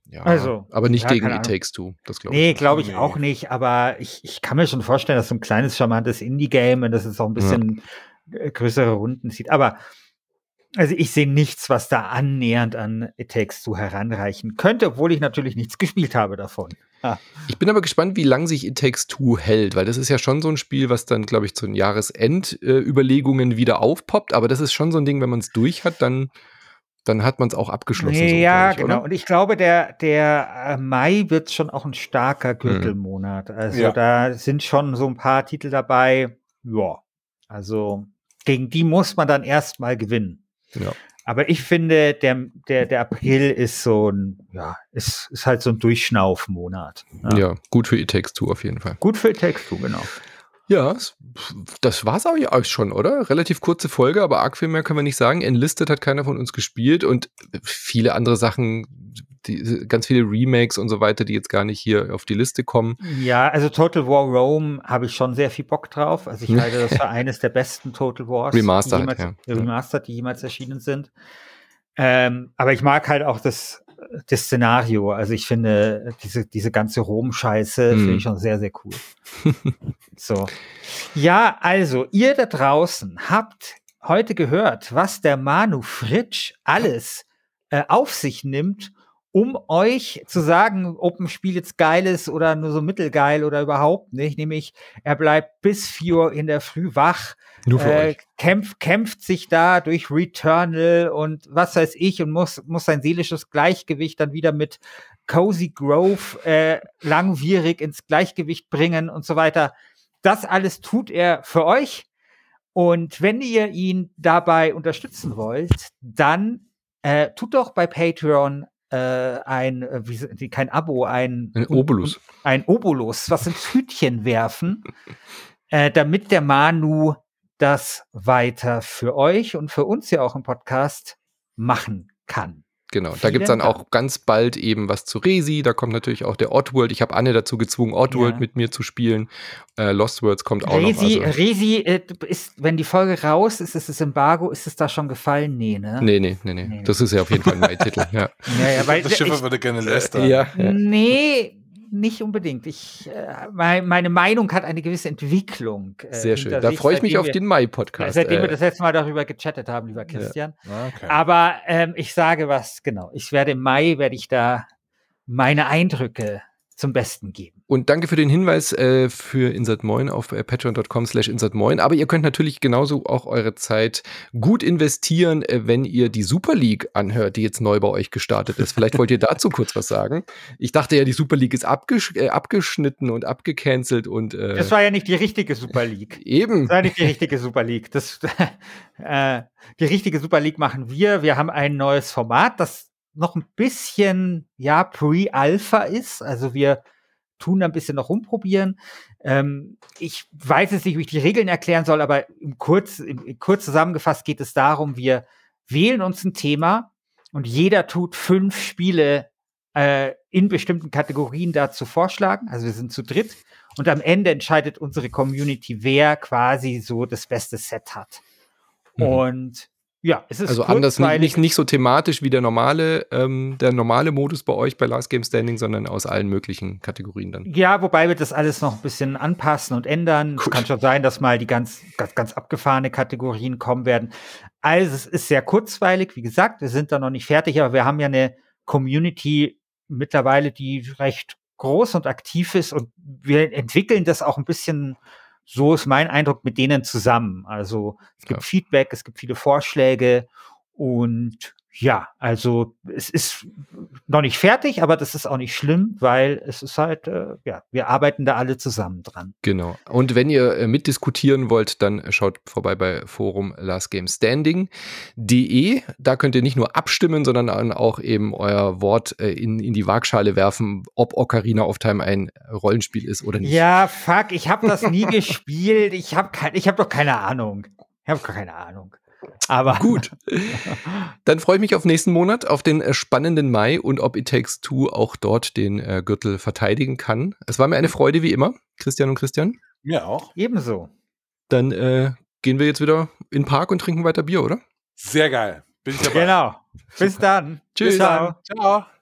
Speaker 3: Ja,
Speaker 1: also,
Speaker 3: aber nicht gegen It Takes Two, das glaube ich.
Speaker 1: Nee, glaube ich auch nicht, aber ich kann mir schon vorstellen, dass so ein kleines, charmantes Indie-Game und das ist auch ein bisschen größere Runden zieht. Aber also ich sehe nichts, was da annähernd an It Takes Two heranreichen könnte, obwohl ich natürlich nichts gespielt habe davon.
Speaker 3: Ich bin aber gespannt, wie lange sich It Takes Two hält, weil das ist ja schon so ein Spiel, was dann, glaube ich, zu den Jahresendüberlegungen wieder aufpoppt, aber das ist schon so ein Ding, wenn man es durch hat, dann hat man es auch abgeschlossen.
Speaker 1: Ja, so, genau. Oder? Und ich glaube, der Mai wird schon auch ein starker Gürtelmonat. Also da sind schon so ein paar Titel dabei. Ja, also gegen die muss man dann erstmal gewinnen.
Speaker 3: Ja.
Speaker 1: Aber ich finde, der April ist so ein, ist halt so ein Durchschnaufmonat.
Speaker 3: Ja, gut für It Takes Two auf jeden Fall.
Speaker 1: Gut für It Takes Two, genau.
Speaker 3: Ja, das war's auch schon, oder? Relativ kurze Folge, aber arg viel mehr können wir nicht sagen. Enlisted hat keiner von uns gespielt und viele andere Sachen, ganz viele Remakes und so weiter, die jetzt gar nicht hier auf die Liste kommen.
Speaker 1: Ja, also Total War Rome habe ich schon sehr viel Bock drauf. Also ich halte das für eines der besten Total Wars, die jemals erschienen sind. Aber ich mag halt auch das Szenario. Also ich finde diese ganze Rom-Scheiße finde ich schon sehr, sehr cool. So. Ja, also ihr da draußen habt heute gehört, was der Manu Fritsch alles auf sich nimmt, um euch zu sagen, ob ein Spiel jetzt geil ist oder nur so mittelgeil oder überhaupt nicht. Nämlich, er bleibt bis 4 Uhr in der Früh wach,
Speaker 3: nur für euch.
Speaker 1: kämpft sich da durch Returnal und was weiß ich und muss sein seelisches Gleichgewicht dann wieder mit Cozy Grove langwierig ins Gleichgewicht bringen und so weiter. Das alles tut er für euch. Und wenn ihr ihn dabei unterstützen wollt, dann tut doch bei Patreon kein Abo, ein
Speaker 3: Obolus.
Speaker 1: Ein Obolus, was ins Hütchen werfen, damit der Manu das weiter für euch und für uns ja auch im Podcast machen kann.
Speaker 3: Genau, da gibt es dann auch ganz bald eben was zu Resi, da kommt natürlich auch der Oddworld. Ich habe Anne dazu gezwungen, Oddworld mit mir zu spielen. Lost Worlds kommt auch noch.
Speaker 1: Resi ist, wenn die Folge raus ist, ist das Embargo, ist es da schon gefallen? Nee, ne?
Speaker 3: Nee. Das ist ja auf jeden Fall ein Mai-Titel, ja.
Speaker 2: Weil das Schiff würde gerne lästern.
Speaker 3: Ja.
Speaker 1: Nee, nicht unbedingt. Meine Meinung hat eine gewisse Entwicklung.
Speaker 3: Sehr schön. Da freue ich mich auf den Mai-Podcast.
Speaker 1: Seitdem wir das letzte Mal darüber gechattet haben, lieber Christian.
Speaker 2: Ja. Okay.
Speaker 1: Aber ich sage was, genau. Im Mai werde ich da meine Eindrücke zum Besten geben.
Speaker 3: Und danke für den Hinweis für Insert Moin auf patreon.com/insertmoin. Aber ihr könnt natürlich genauso auch eure Zeit gut investieren, wenn ihr die Super League anhört, die jetzt neu bei euch gestartet ist. Vielleicht wollt ihr dazu kurz was sagen. Ich dachte ja, die Super League ist abgeschnitten und abgecancelt.
Speaker 1: Das war ja nicht die richtige Super League.
Speaker 3: Eben.
Speaker 1: Das war nicht die richtige Super League. Die richtige Super League machen wir. Wir haben ein neues Format, das noch ein bisschen, Pre-Alpha ist. Also wir tun ein bisschen noch rumprobieren. Ich weiß jetzt nicht, wie ich die Regeln erklären soll, aber kurz zusammengefasst geht es darum, wir wählen uns ein Thema und jeder tut 5 Spiele in bestimmten Kategorien dazu vorschlagen. Also wir sind zu dritt und am Ende entscheidet unsere Community, wer quasi so das beste Set hat. Und ja, es ist
Speaker 3: also anders, nicht so thematisch wie der normale Modus bei euch bei Last Game Standing, sondern aus allen möglichen Kategorien dann.
Speaker 1: Ja, wobei wir das alles noch ein bisschen anpassen und ändern. Es kann schon sein, dass mal die ganz abgefahrene Kategorien kommen werden. Also es ist sehr kurzweilig, wie gesagt, wir sind da noch nicht fertig, aber wir haben ja eine Community mittlerweile, die recht groß und aktiv ist und wir entwickeln das auch ein bisschen. So ist mein Eindruck mit denen zusammen. Also es gibt Feedback, es gibt viele Vorschläge und ja, also es ist noch nicht fertig, aber das ist auch nicht schlimm, weil es ist halt, wir arbeiten da alle zusammen dran.
Speaker 3: Genau. Und wenn ihr mitdiskutieren wollt, dann schaut vorbei bei Forum lastgamestanding.de. Da könnt ihr nicht nur abstimmen, sondern auch eben euer Wort in die Waagschale werfen, ob Ocarina of Time ein Rollenspiel ist oder nicht.
Speaker 1: Ja, fuck, ich habe das nie gespielt. Ich hab doch keine Ahnung. Aber
Speaker 3: gut. Dann freue ich mich auf nächsten Monat, auf den spannenden Mai und ob It Takes Two auch dort den Gürtel verteidigen kann. Es war mir eine Freude wie immer, Christian und Christian.
Speaker 2: Mir auch.
Speaker 1: Ebenso.
Speaker 3: Dann gehen wir jetzt wieder in den Park und trinken weiter Bier, oder?
Speaker 2: Sehr geil. Bin ich dabei.
Speaker 1: Genau. Bis dann.
Speaker 3: Tschüss.
Speaker 2: Bis dann. Ciao.